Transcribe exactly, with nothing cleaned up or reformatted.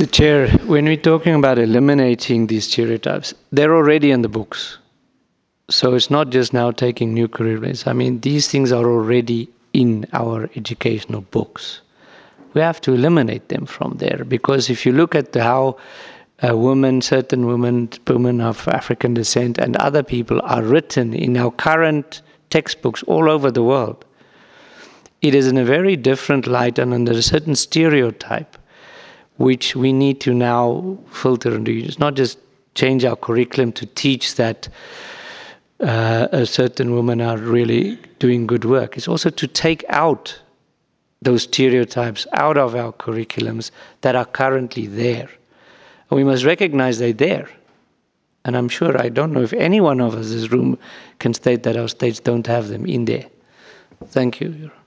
Mister Chair, when we're talking about eliminating these stereotypes, they're already in the books. So it's not just now taking new curriculums. I mean, these things are already in our educational books. We have to eliminate them from there, because if you look at how uh, women, certain women, women of African descent and other people are written in our current textbooks all over the world, it is in a very different light and under a certain stereotype, which we need to now filter and do. It's not just change our curriculum to teach that uh, a certain women are really doing good work. It's also to take out those stereotypes out of our curriculums that are currently there. And we must recognize they're there. And I'm sure, I don't know if any one of us in this room can state that our states don't have them in there. Thank you.